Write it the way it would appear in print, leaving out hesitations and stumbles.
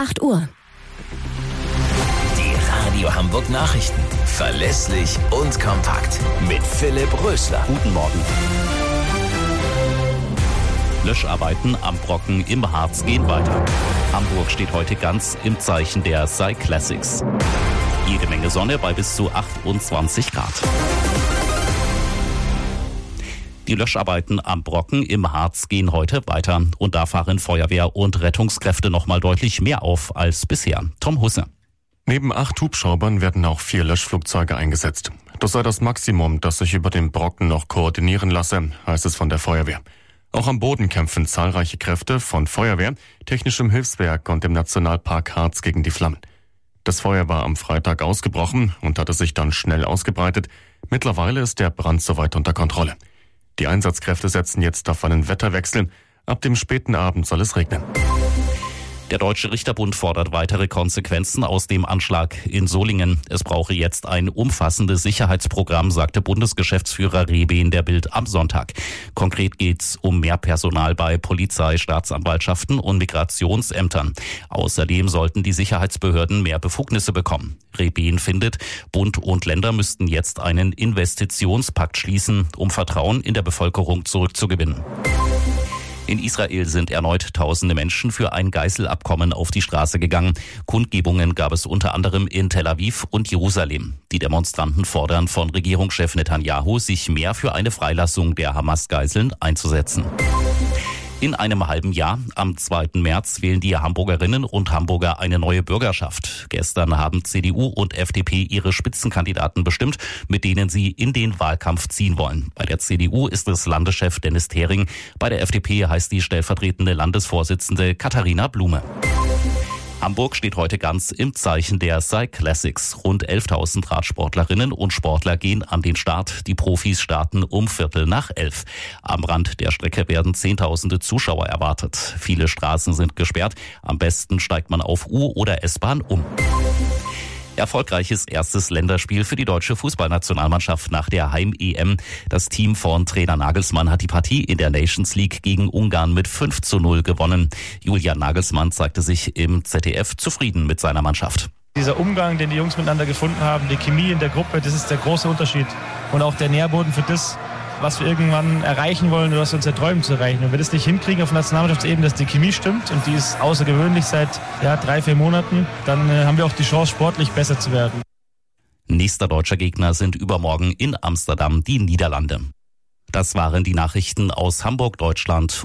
8 Uhr. Die Radio Hamburg Nachrichten. Verlässlich und kompakt. Mit Philipp Rösler. Guten Morgen. Löscharbeiten am Brocken im Harz gehen weiter. Hamburg steht heute ganz im Zeichen der Cyclassics. Jede Menge Sonne bei bis zu 28 Grad. Die Löscharbeiten am Brocken im Harz gehen heute weiter. Und da fahren Feuerwehr und Rettungskräfte noch mal deutlich mehr auf als bisher. Tom Husse. Neben 8 Hubschraubern werden auch 4 Löschflugzeuge eingesetzt. Das sei das Maximum, das sich über den Brocken noch koordinieren lasse, heißt es von der Feuerwehr. Auch am Boden kämpfen zahlreiche Kräfte von Feuerwehr, Technischem Hilfswerk und dem Nationalpark Harz gegen die Flammen. Das Feuer war am Freitag ausgebrochen und hatte sich dann schnell ausgebreitet. Mittlerweile ist der Brand soweit unter Kontrolle. Die Einsatzkräfte setzen jetzt auf einen Wetterwechsel. Ab dem späten Abend soll es regnen. Der Deutsche Richterbund fordert weitere Konsequenzen aus dem Anschlag in Solingen. Es brauche jetzt ein umfassendes Sicherheitsprogramm, sagte Bundesgeschäftsführer Rebehn der Bild am Sonntag. Konkret geht's um mehr Personal bei Polizei, Staatsanwaltschaften und Migrationsämtern. Außerdem sollten die Sicherheitsbehörden mehr Befugnisse bekommen. Rebehn findet, Bund und Länder müssten jetzt einen Investitionspakt schließen, um Vertrauen in der Bevölkerung zurückzugewinnen. In Israel sind erneut tausende Menschen für ein Geiselabkommen auf die Straße gegangen. Kundgebungen gab es unter anderem in Tel Aviv und Jerusalem. Die Demonstranten fordern von Regierungschef Netanyahu, sich mehr für eine Freilassung der Hamas-Geiseln einzusetzen. In einem halben Jahr, am 2. März, wählen die Hamburgerinnen und Hamburger eine neue Bürgerschaft. Gestern haben CDU und FDP ihre Spitzenkandidaten bestimmt, mit denen sie in den Wahlkampf ziehen wollen. Bei der CDU ist es Landeschef Dennis Thering, bei der FDP heißt die stellvertretende Landesvorsitzende Katharina Blume. Hamburg steht heute ganz im Zeichen der Cyclassics. Rund 11.000 Radsportlerinnen und Sportler gehen an den Start. Die Profis starten um 11:15. Am Rand der Strecke werden Zehntausende Zuschauer erwartet. Viele Straßen sind gesperrt. Am besten steigt man auf U- oder S-Bahn um. Erfolgreiches erstes Länderspiel für die deutsche Fußballnationalmannschaft nach der Heim-EM. Das Team von Trainer Nagelsmann hat die Partie in der Nations League gegen Ungarn mit 5:0 gewonnen. Julian Nagelsmann zeigte sich im ZDF zufrieden mit seiner Mannschaft. Dieser Umgang, den die Jungs miteinander gefunden haben, die Chemie in der Gruppe, das ist der große Unterschied. Und auch der Nährboden für das, was wir irgendwann erreichen wollen oder was wir uns erträumen zu erreichen. Und wenn wir das nicht hinkriegen auf Nationalmannschaftsebene, dass die Chemie stimmt und die ist außergewöhnlich seit 3-4 Monaten, dann haben wir auch die Chance, sportlich besser zu werden. Nächster deutscher Gegner sind übermorgen in Amsterdam die Niederlande. Das waren die Nachrichten aus Hamburg, Deutschland.